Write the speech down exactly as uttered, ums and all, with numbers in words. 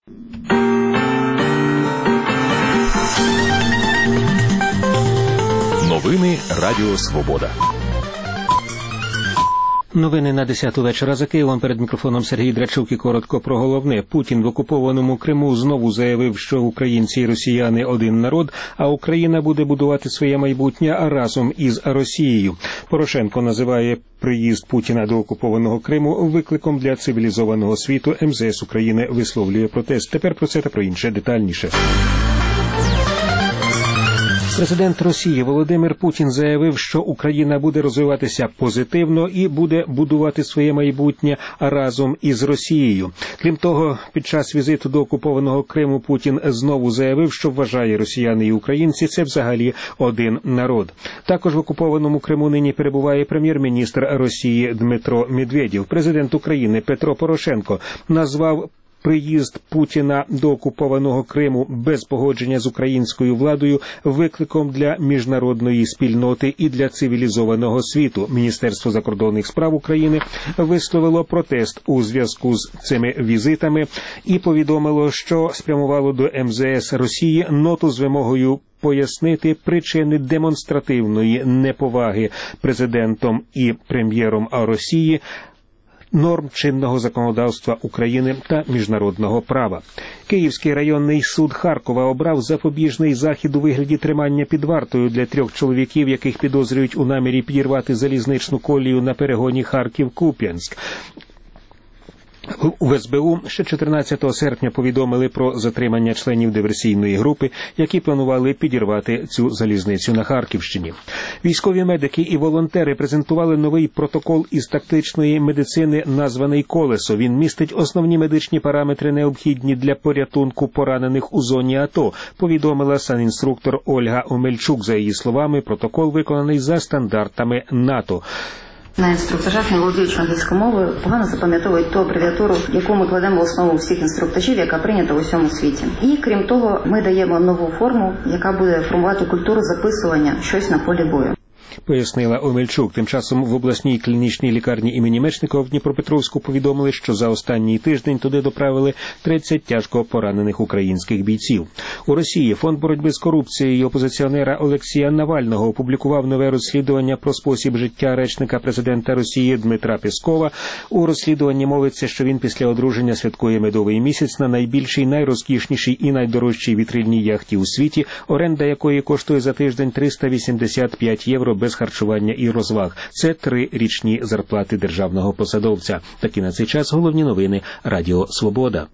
Новини Радіо Свобода. Новини на десяту вечора за Києвом. Перед мікрофоном Сергій Драчук і коротко про головне. Путін в окупованому Криму знову заявив, що українці і росіяни – один народ, а Україна буде будувати своє майбутнє разом із Росією. Порошенко називає приїзд Путіна до окупованого Криму викликом для цивілізованого світу. ем зе ес України висловлює протест. Тепер про це та про інше детальніше. Президент Росії Володимир Путін заявив, що Україна буде розвиватися позитивно і буде будувати своє майбутнє разом із Росією. Крім того, під час візиту до окупованого Криму Путін знову заявив, що вважає росіяни і українці – це взагалі один народ. Також в окупованому Криму нині перебуває прем'єр-міністр Росії Дмитро Медведєв. Президент України Петро Порошенко назвав приїзд Путіна до окупованого Криму без погодження з українською владою викликом для міжнародної спільноти і для цивілізованого світу. Міністерство закордонних справ України висловило протест у зв'язку з цими візитами і повідомило, що спрямувало до ем зе ес Росії ноту з вимогою пояснити причини демонстративної неповаги президентом і прем'єром Росії норм чинного законодавства України та міжнародного права. Київський районний суд Харкова обрав запобіжний захід у вигляді тримання під вартою для трьох чоловіків, яких підозрюють у намірі підірвати залізничну колію на перегоні Харків-Куп'янськ. У ес бе у ще чотирнадцятого серпня повідомили про затримання членів диверсійної групи, які планували підірвати цю залізницю на Харківщині. Військові медики і волонтери презентували новий протокол із тактичної медицини, названий «Колесо». Він містить основні медичні параметри, необхідні для порятунку поранених у зоні АТО, повідомила санінструктор Ольга Омельчук. За її словами, протокол виконаний за стандартами НАТО. На інструктажах, не володіючи англійською мовою, погано запам'ятовують ту абревіатуру, яку ми кладемо в основу всіх інструктажів, яка прийнята у всьому світі. І, крім того, ми даємо нову форму, яка буде формувати культуру записування щось на полі бою. Пояснила Омельчук. Тим часом в обласній клінічній лікарні імені Мечникова в Дніпропетровську повідомили, що за останній тиждень туди доправили тридцять тяжко поранених українських бійців. У Росії Фонд боротьби з корупцією опозиціонера Олексія Навального опублікував нове розслідування про спосіб життя речника президента Росії Дмитра Пєскова. У розслідуванні мовиться, що він після одруження святкує медовий місяць на найбільшій, найрозкішнішій і найдорожчій вітрильній яхті у світі, оренда якої коштує за тиждень триста вісімдесят п'ять євро без харчування і розваг. Це три річні зарплати державного посадовця. Такі на цей час головні новини Радіо Свобода.